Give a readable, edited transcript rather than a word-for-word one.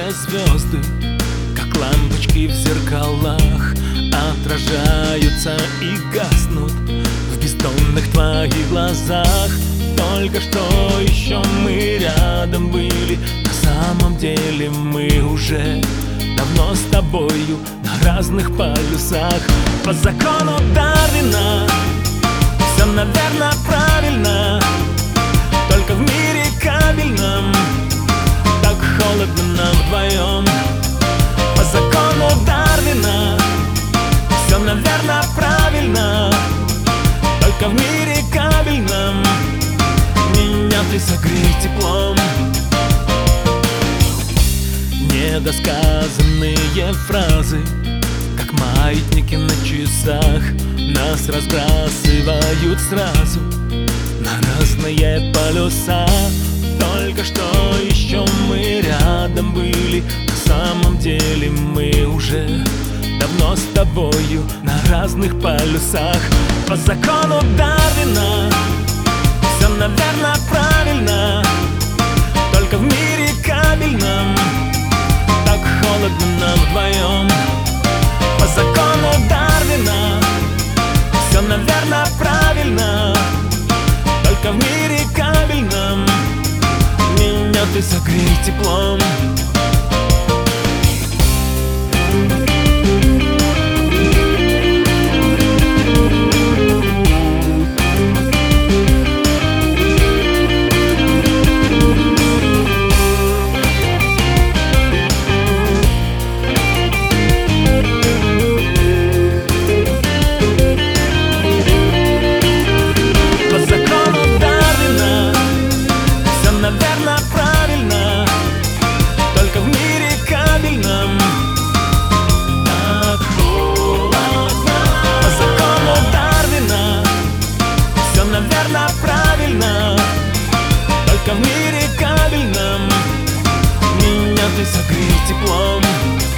все звезды, как лампочки в зеркалах, отражаются и гаснут в бездонных твоих глазах. Только что еще мы рядом были, на самом деле мы уже давно с тобою на разных полюсах. По закону Дарвина все, наверное, правильно, только в мире кабельном так холодно нам вдвоем. По закону Дарвина все, наверное, правильно, только в мире кабельном меня ты согрей теплом. Недосказанные фразы, как маятники на часах, нас разбрасывают сразу на разные полюса. Только что еще мы рядом были, на самом деле мы уже давно с тобою на разных полюсах. По закону Дарвина все, наверное, правильно, только в мире кабельном так холодно нам вдвоем. По закону Дарвина все, наверное, правильно, только в мире кабельном меня ты согрей теплом. Наверное, правильно, только в мире кабельном так холодно. По закону Дарвина все, наверное, правильно, только в мире кабельном меня ты согрей теплом.